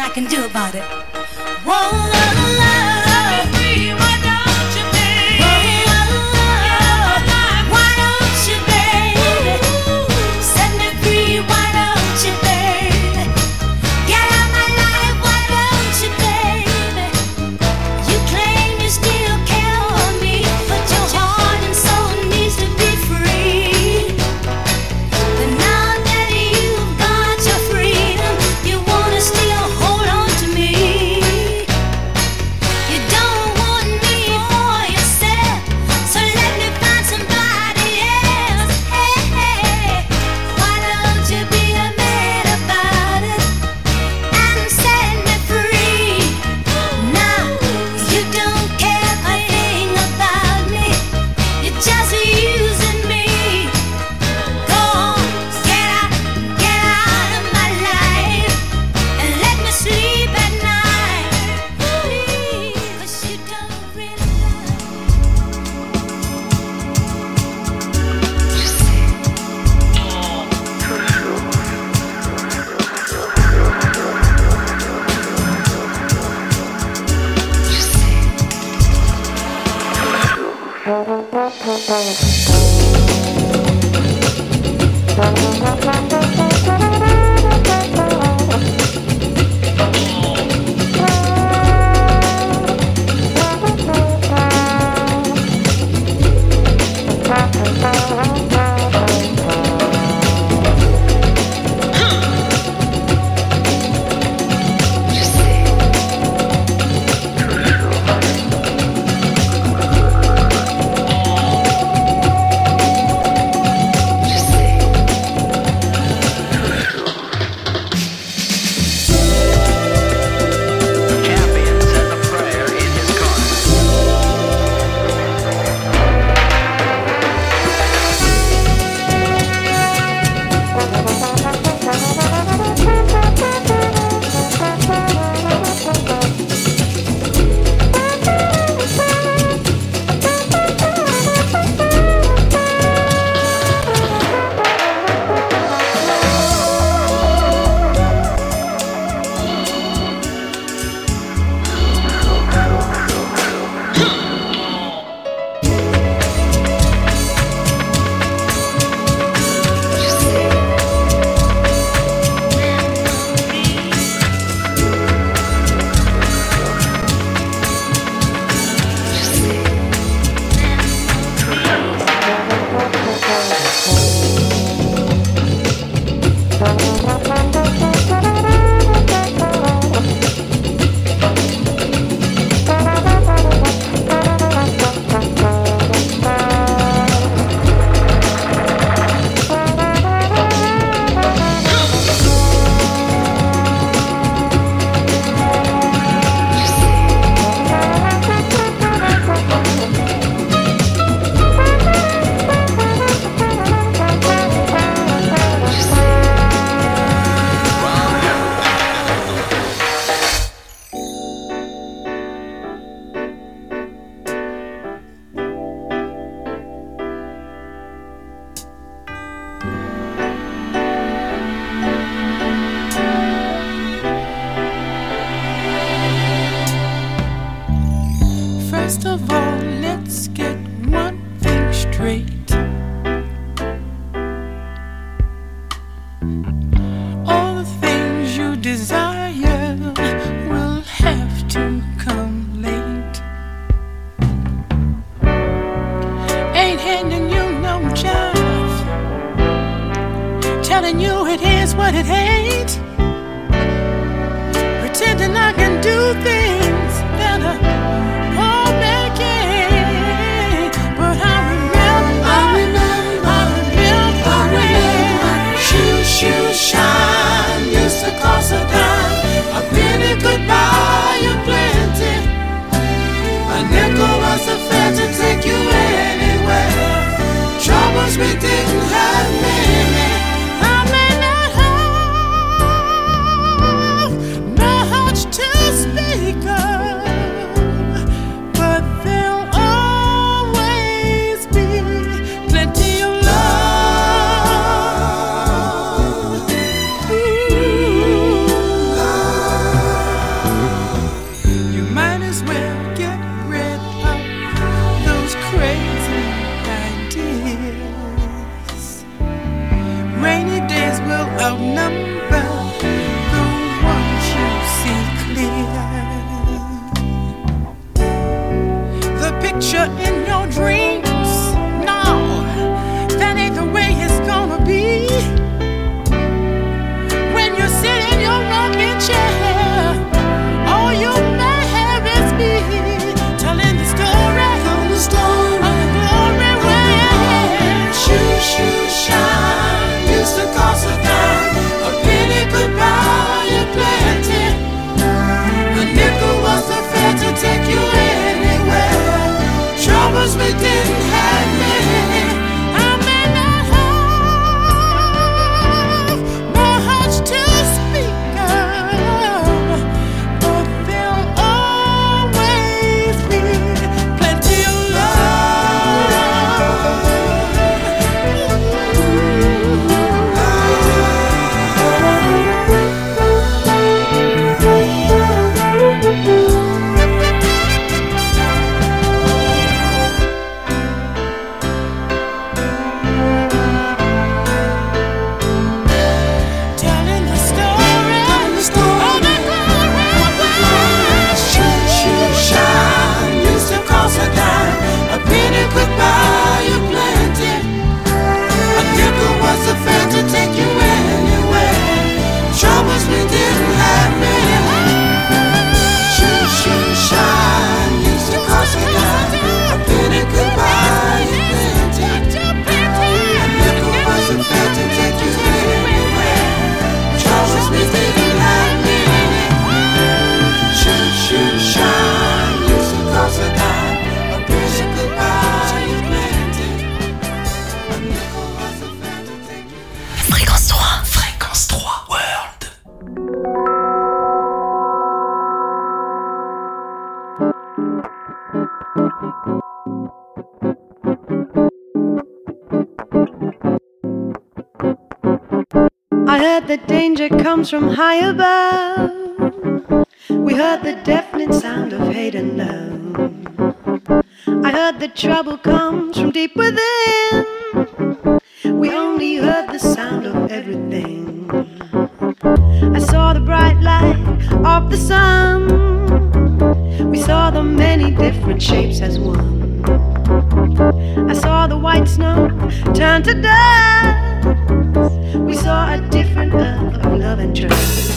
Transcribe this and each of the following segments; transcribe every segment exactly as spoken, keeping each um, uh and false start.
I can do about it. Whoa, love, love. I heard that danger comes from high above. We heard the deafening sound of hate and love. I heard that trouble comes from deep within. We only heard the sound of everything. I saw the bright light of the sun. We saw the many different shapes as one. I saw the white snow turn to dust. We saw a different earth of love and trust.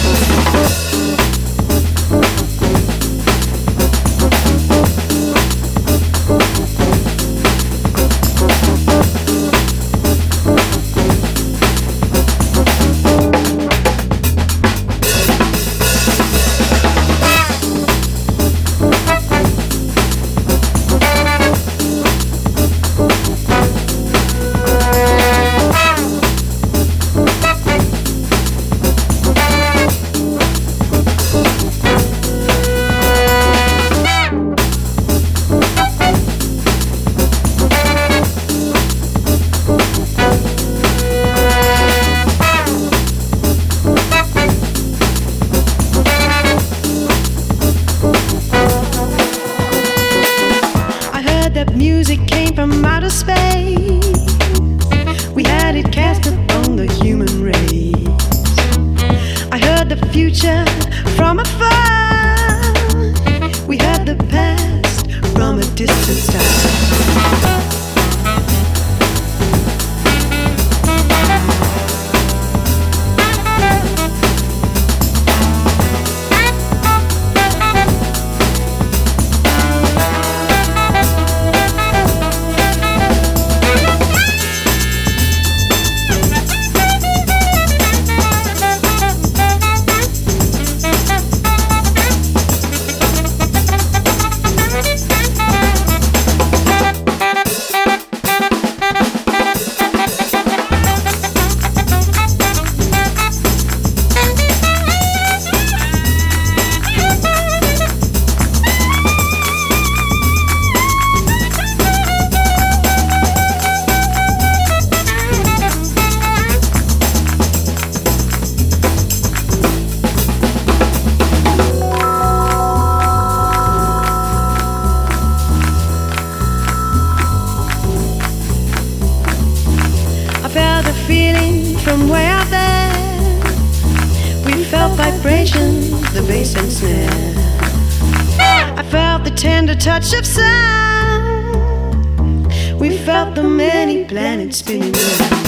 Touch of sound. We felt the many planets spinning around.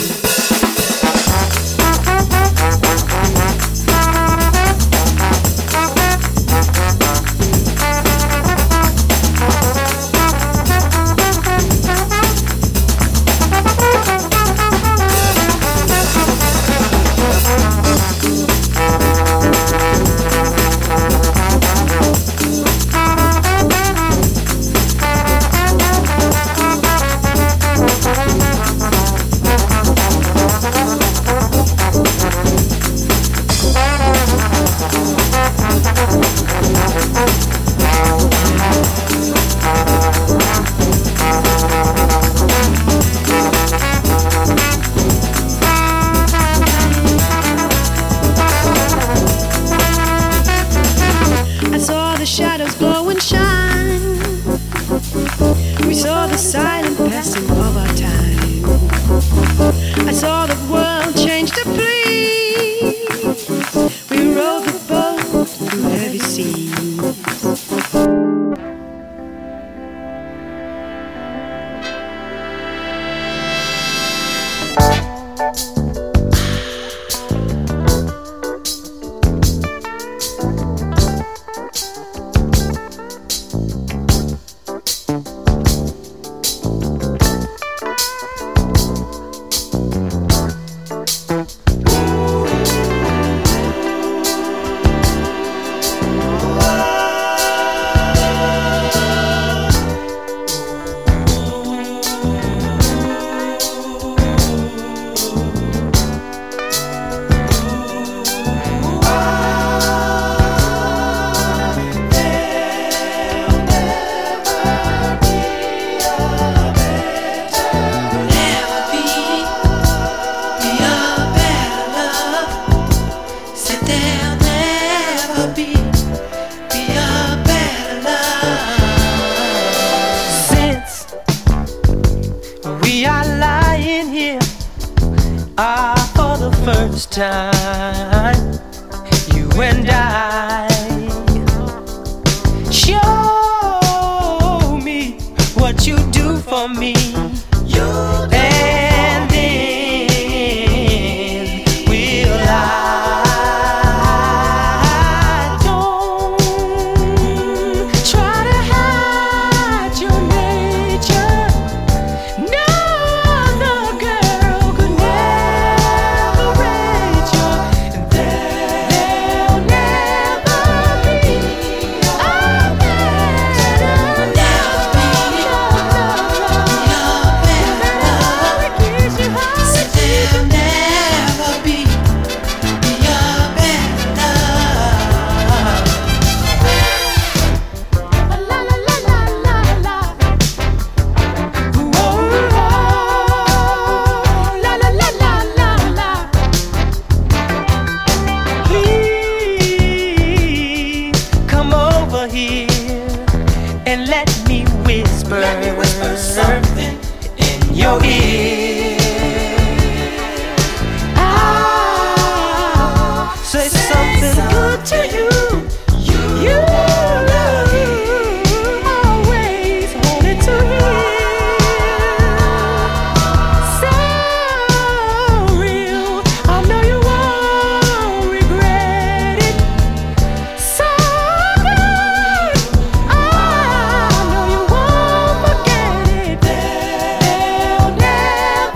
time, you and I. Show me what you do for me. You do. And then will I. Don't try to hide your nature. No other girl could never rate you. And there'll never be a better love. Kiss you hard. There'll never be your better. La la la la la la. Whoa, la la la la la la. Please come over here and let me whisper, Let me whisper something in your ear. I'll say something good to you. You always wanted to hear. So real, I know you won't regret it. So good, I know you won't forget it. There'll never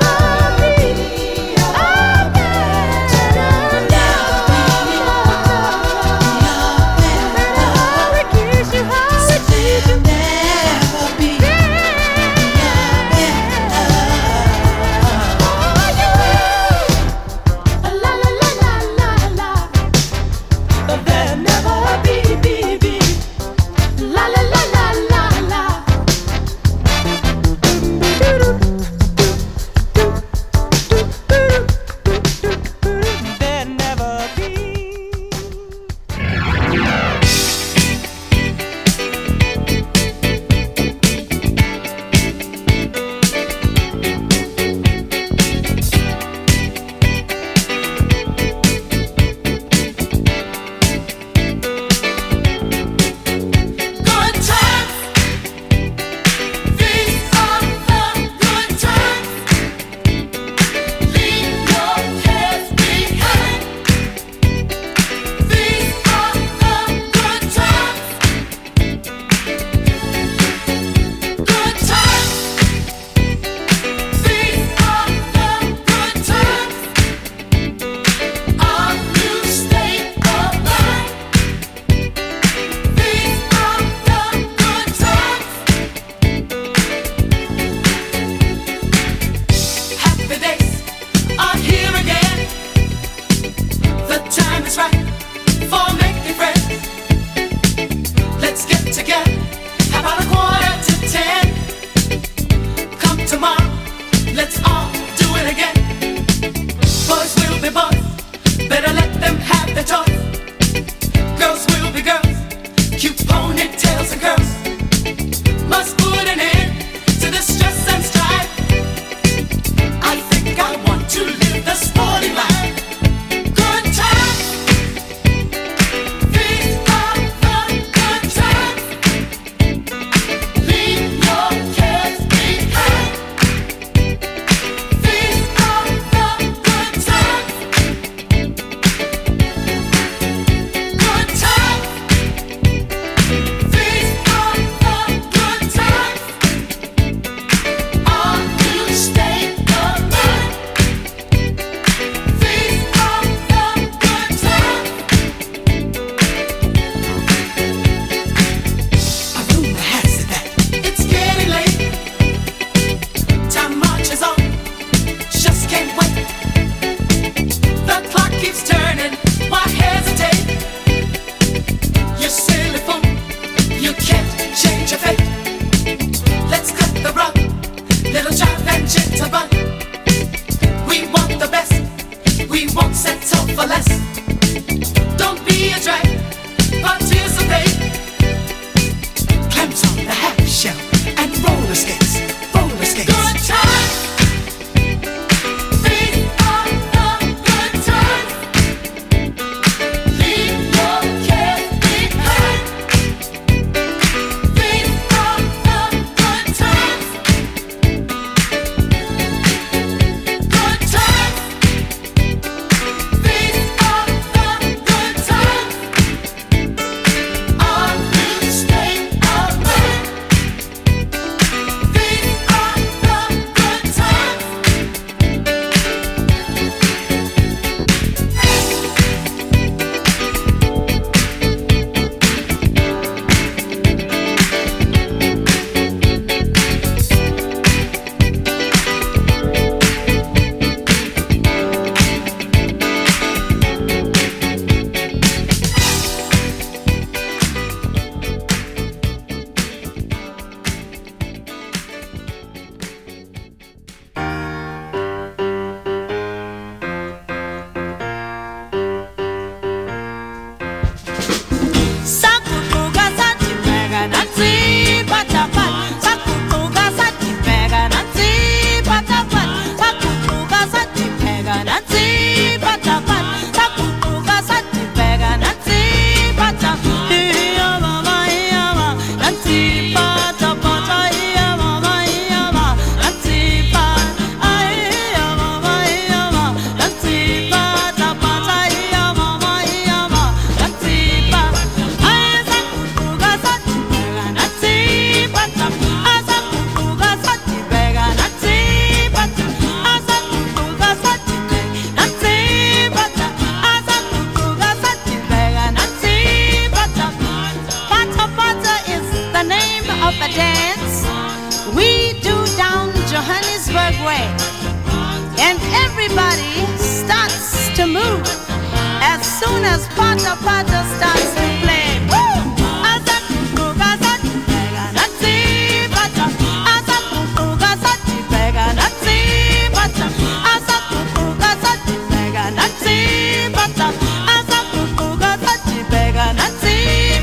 move as soon as Pata Pata starts to play. Woo! Azati Gazati Pega Nazi Pata. Azati Gazati Pega Nazi Pata. Azati Gazati Pega Nazi Pata. Azati Gazati Pega Nazi.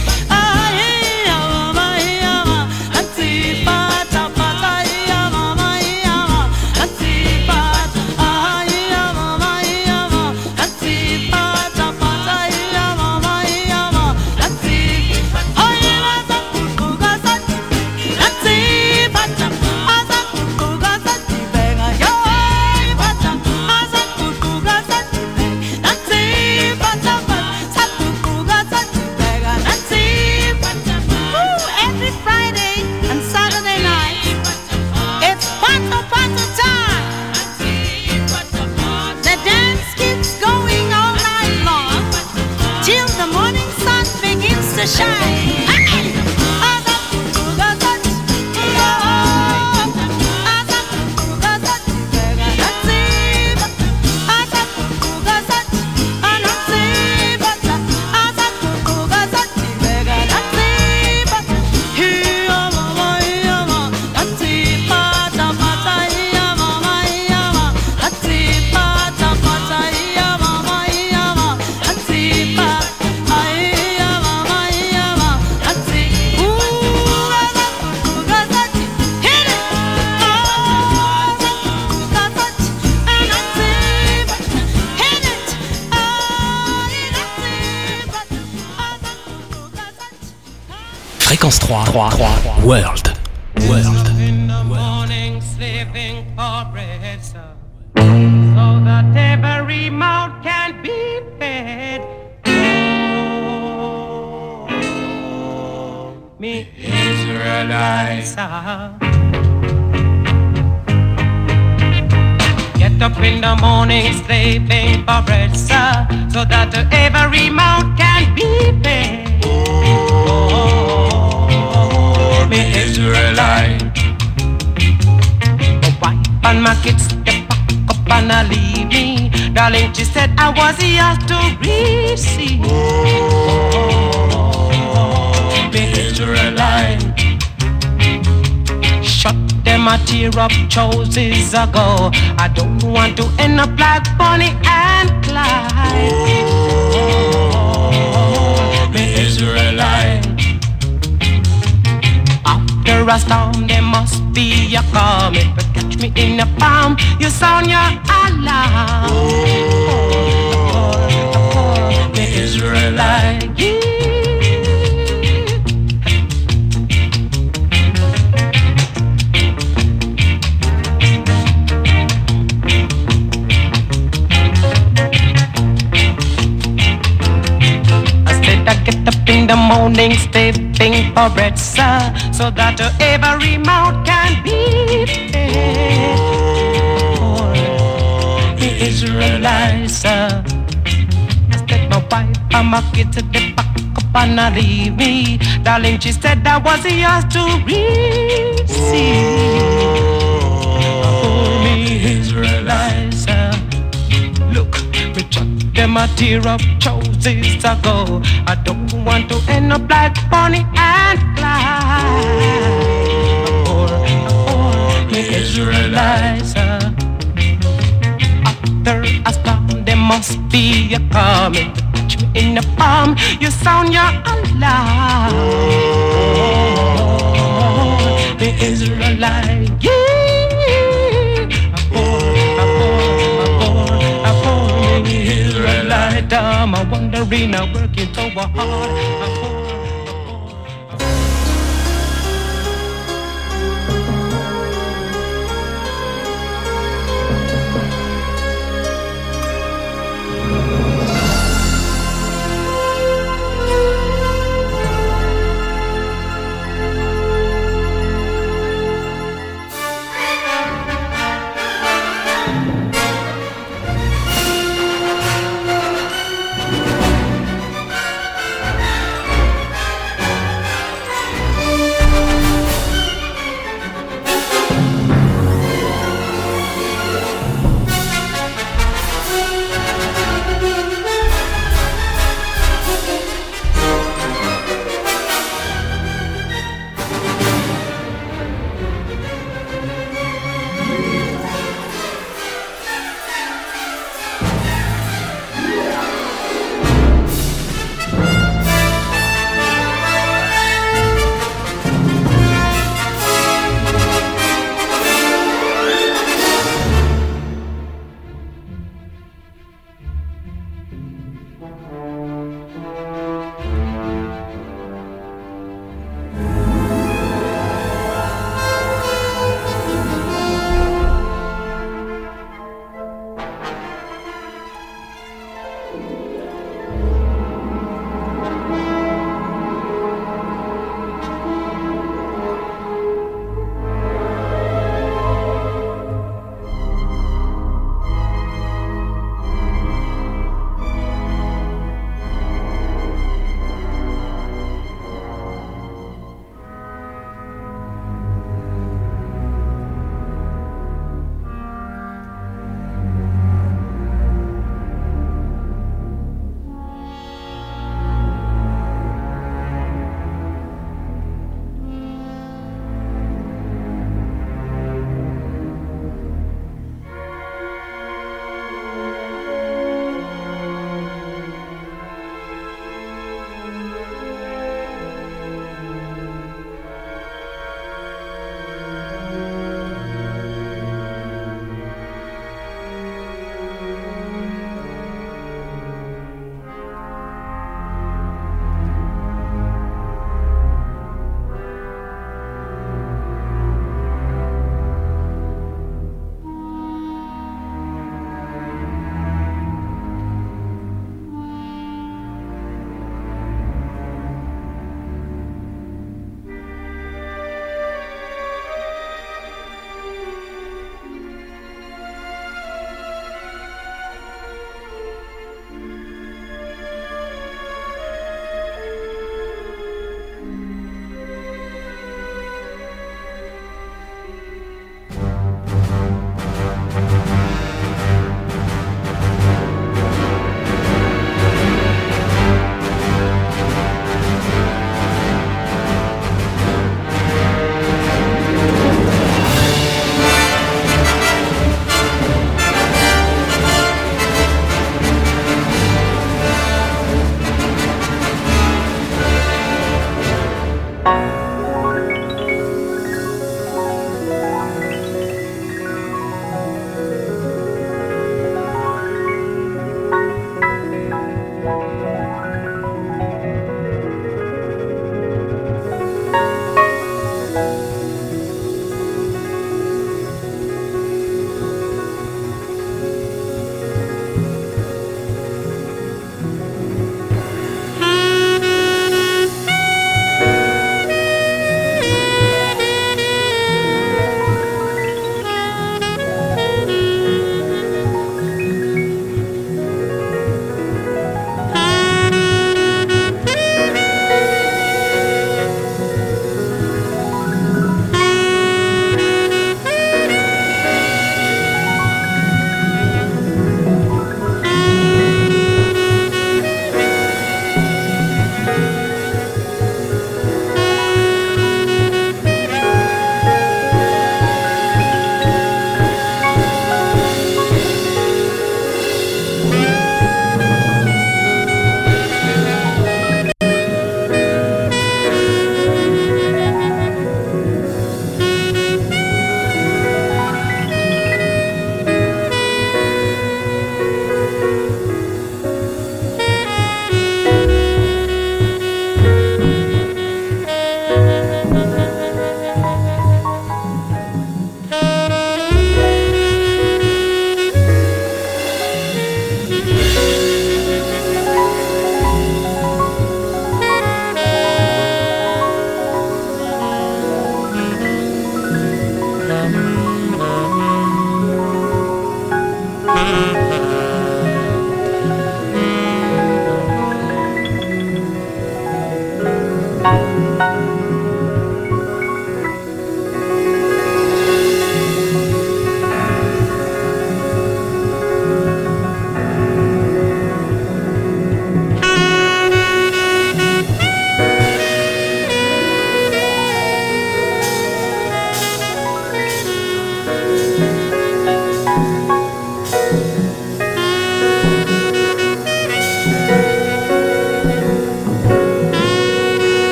Fréquence trois, trois, trois, World, World. In the morning, slaving for bread, sir, so that every mouth can be fed. Oh, me Israelites, sir. Get up in the morning, slaving for bread, sir, so that every mouth can be fed. Me Israelite. My wife and my kids, they pack up and I leave me. Darling, she said I was yours to receive. Oh, me Israelite. Shut them a tear up choices ago. I don't want to end up like Bonnie and Clyde. Oh, me Israelite. After a storm, there must be a calm. If you catch me in a palm, you sound your alarm. Oh, the Israelite. I get up in the morning, slaving for bread, sir, so that every mouth can be fed. Oh, the Israelites, sir. I said my wife and my kids at the back up and I leave me. Darling, she said I was yours to receive. Oh, me Israelites, sir. Look, we chuck them a tear up choices ago. I don't want to end up like Bonnie and Clyde. Or, or the Israelites. Uh, after a storm, there must be a calm. If you touch me in the palm, you sound your alarm. Oh, the Israelites. Yeah. Israelite, I'm a wandering, I'm working so hard.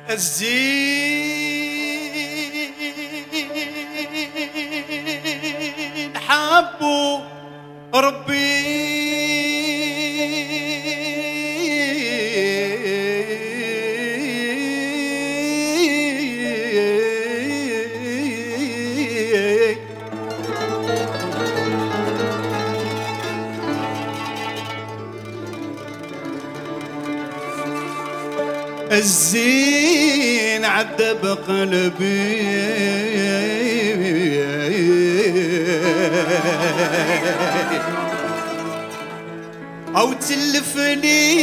الزين حبوا ربي الزين عذب قلبي أو تلفني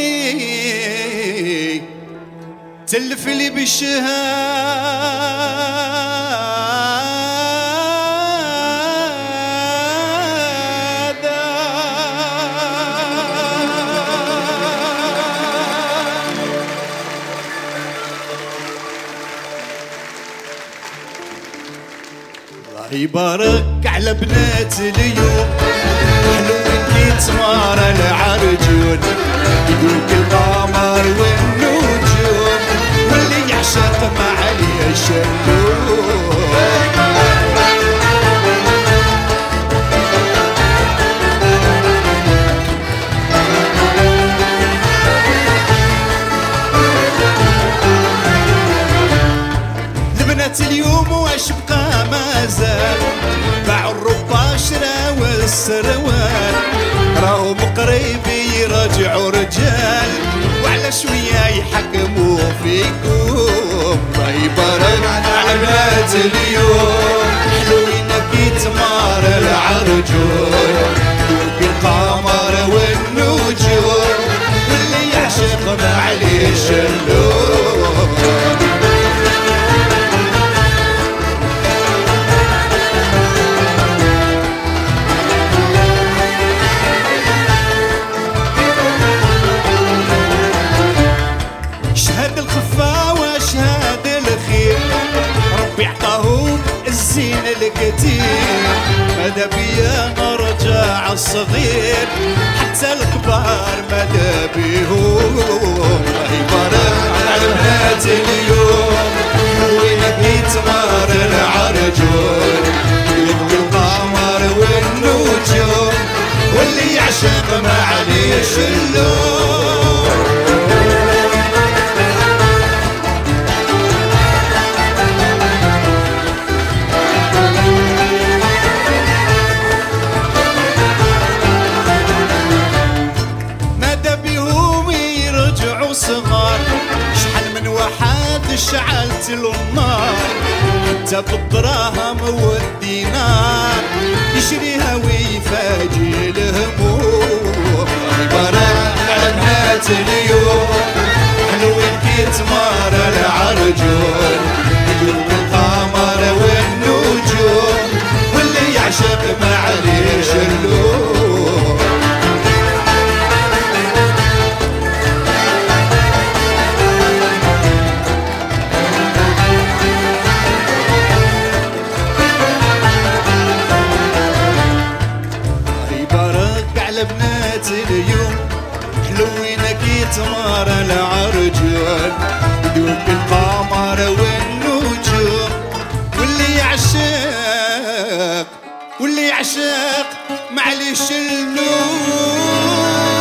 تلفني بالشهادة الله يبارك على بنات اليوم حلوين كيتمار العرجون يدوك القمر والنجوم واللي يعشق ما عليه الشلوم البنات اليوم واش بقى ما زال باعوا الربا شراو السروال راهم قريب يرجعوا رجال وعلى شويه يحكموا فيكم الله يبارك على بنات اليوم حلوين كيتمار العرجون دوك القمر والنجوم واللي يعشق ما عليه شلوم الزين الكتير ماذا بيا رجع الصغير حتى الكبار ماذا بيهم الله يبارك على بنات اليوم وين كيتمار العرجون يدق القمر والنجوم واللي يعشق ما عليه اللوم صغار شحال من واحد شعلت له النار حتى بالدراهم والدينار يشريها ويفاجئ الهموم يبارك على بنات اليوم حلوين كيتمار العرجون يدق القمر والنجوم واللي يعشق ما عليه شلوم بنات اليوم حلوين كيتمار العرجون يدوك القمر والنجوم واللي يعشق واللي يعشق معليش اللوم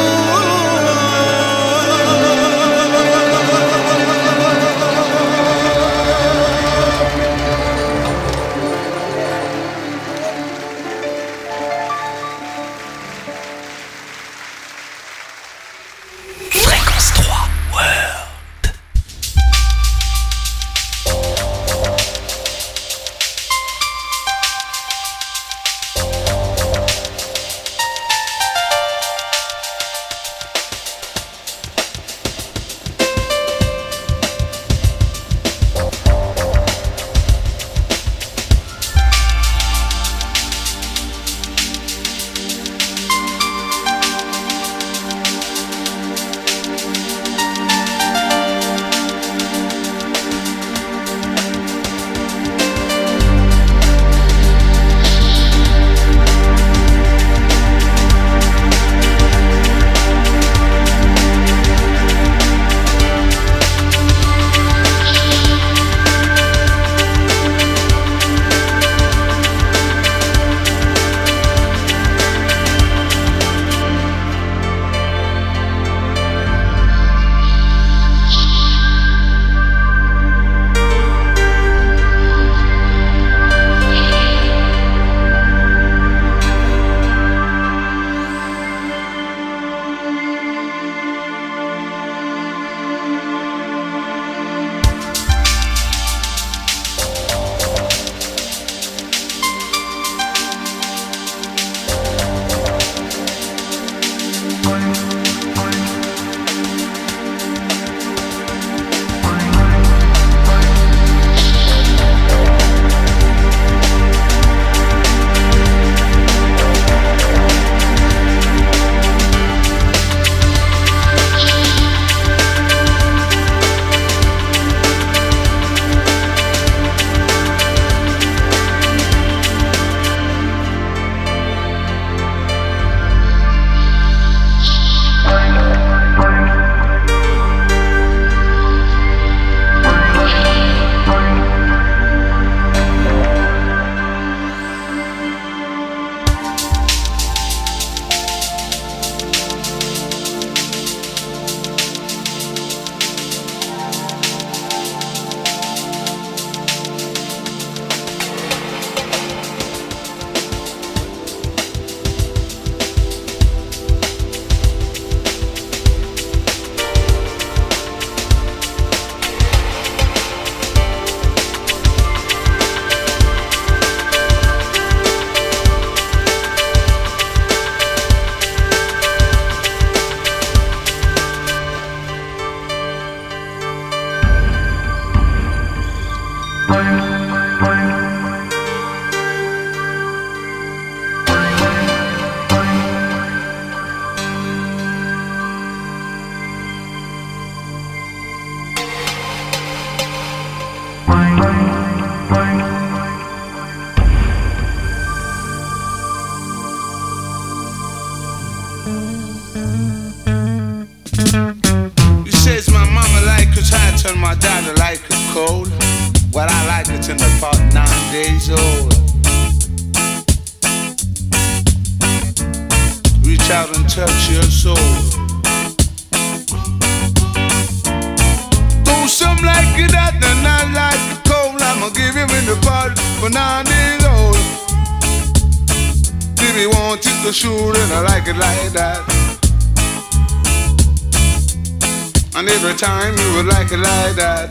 Time you would like it like that.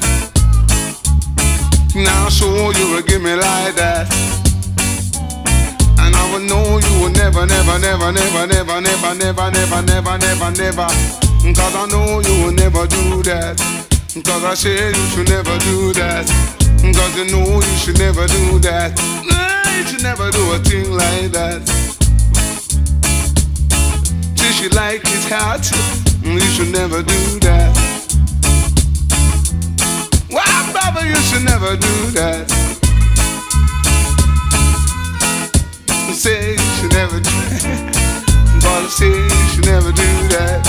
Now sure you would give me like that. And I would know you would never, never, never, never, never, never, never, never, never, never, never. Cause I know you would never do that. Cause I said you should never do that. Cause you know you should never do that. You should never do a thing like that. See she like it hot. You should never do that. Well, brother, you should never do that. Say you should never do that. But I say you should never do that.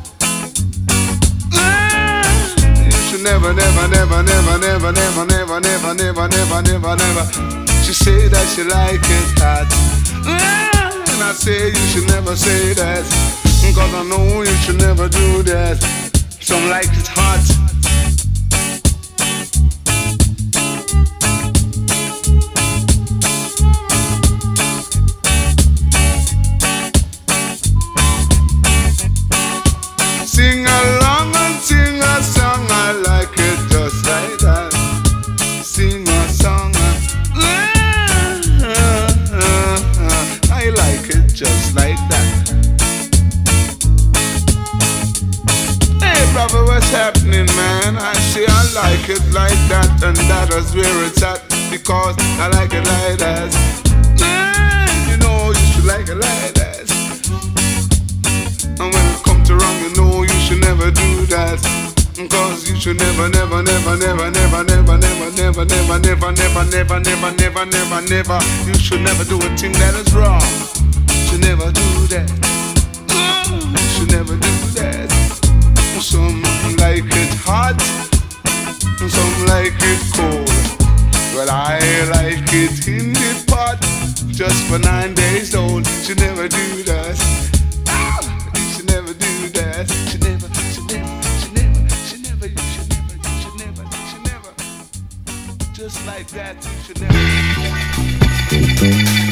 You should never, never, never, never, never, never, never, never, never, never, never, never. She say that she like it hot. And I say you should never say that. Cause I know you should never do that. Some like it hot. Sing along and sing a song, I like it just like that. Sing a song, I like it just like that. Hey brother, what's happening, man? I say I like it like that, and that is where it's at, because I like it like that. You know you should like it like that. And when it comes to wrong, you know you should never do that. Cause you should never, never, never, never, never, never, never, never, never, never, never, never, never, never, never, never. You should never do a thing that is wrong. You should never do that. You should never do that. Some like it hot, some like it cold. But I like it in the pot, just for nine days old. You should never do that. Never do that. Should never, should never, should never, should never, you should never, you should never, you should never. Just like that, you should never.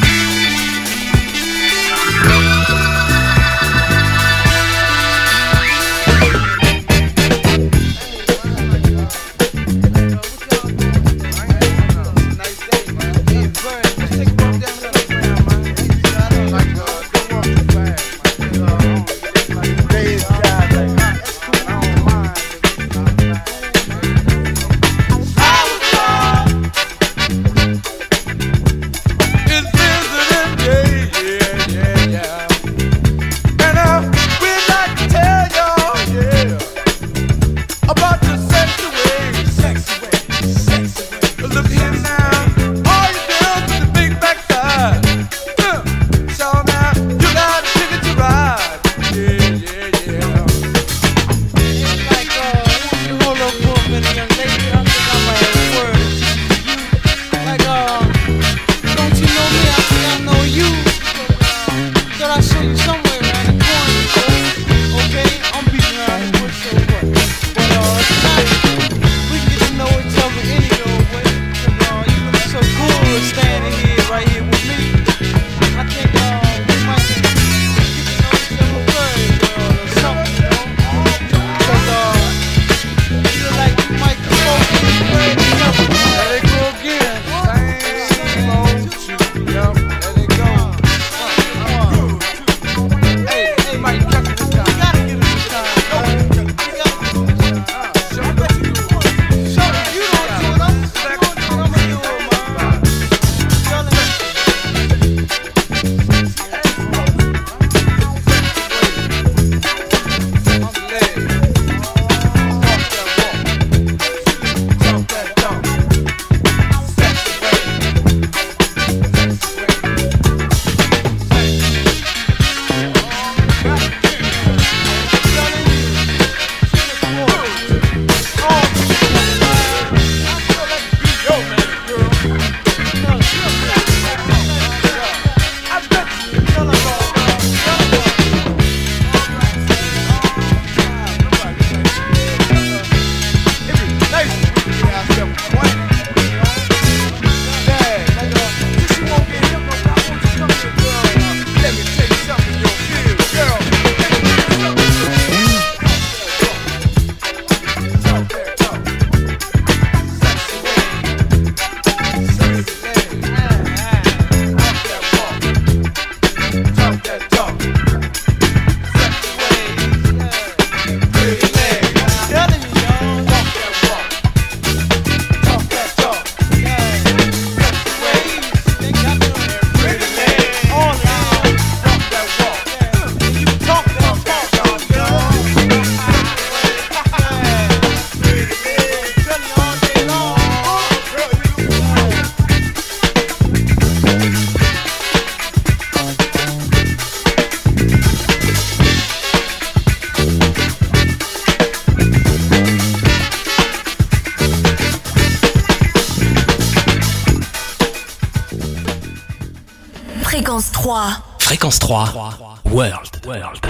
trois. Fréquence trois. World. World.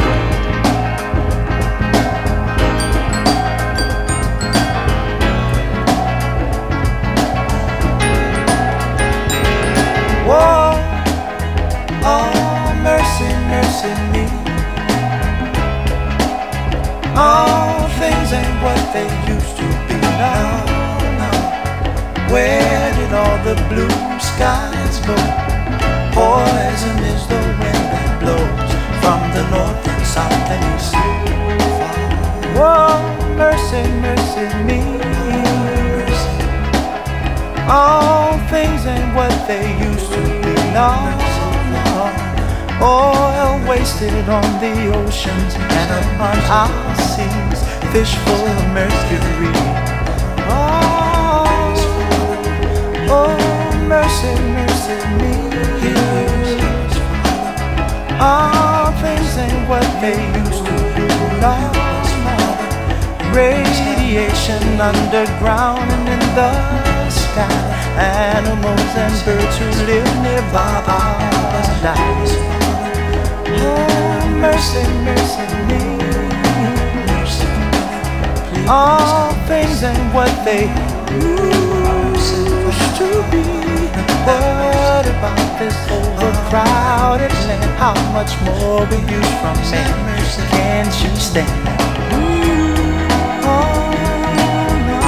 Whoa, oh, mercy, mercy me. All things ain't what they used to be now. Where did all the blue skies go? Poison is the wind that blows from the north and south and east. Whoa, mercy, mercy me. All things ain't what they used to be now. Oil wasted on the oceans and upon our seas, fish full of mercury. Oh, oh, mercy, mercy me. All things ain't what they used to be now. Radiation underground and in the sky. Animals and birds who live nearby are dying. Oh, mercy, mercy me. All things ain't what they used to be. What about this overcrowded land? How much more abuse from men can't you stand? Oh, no,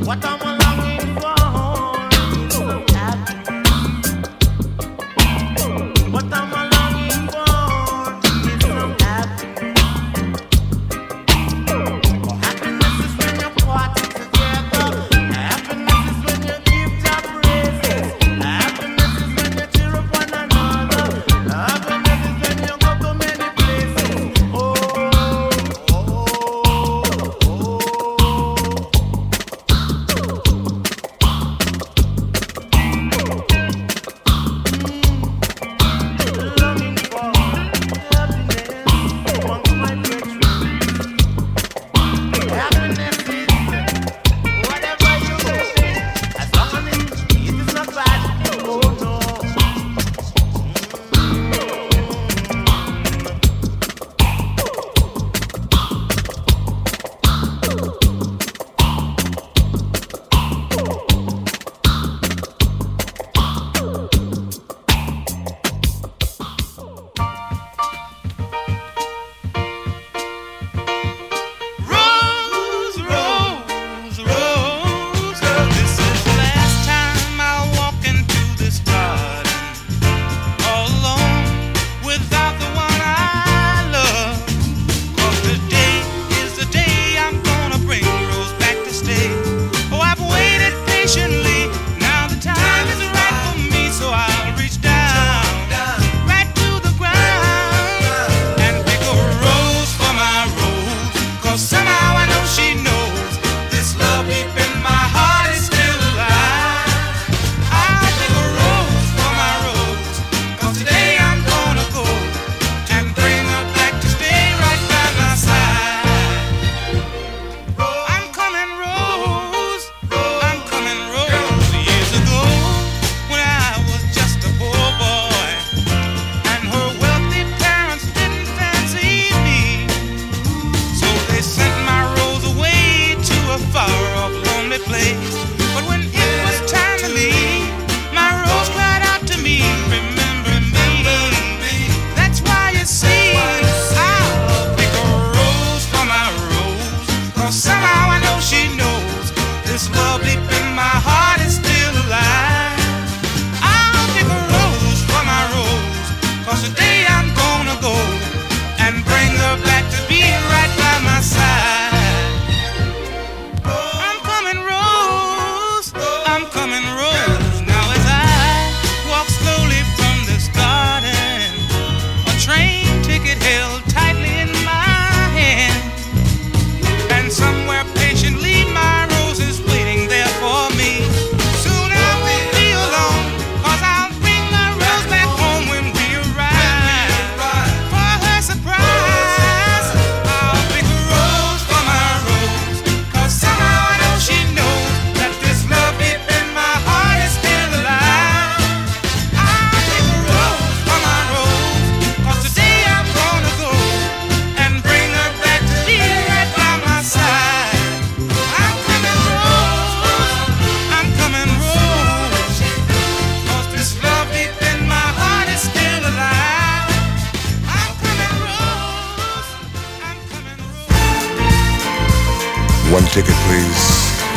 One ticket, please.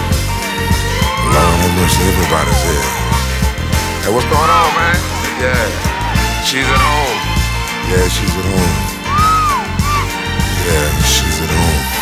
Lord have mercy, everybody's here. Hey, what's going on, man? Yeah, she's at home. Yeah, she's at home. Yeah, she's at home.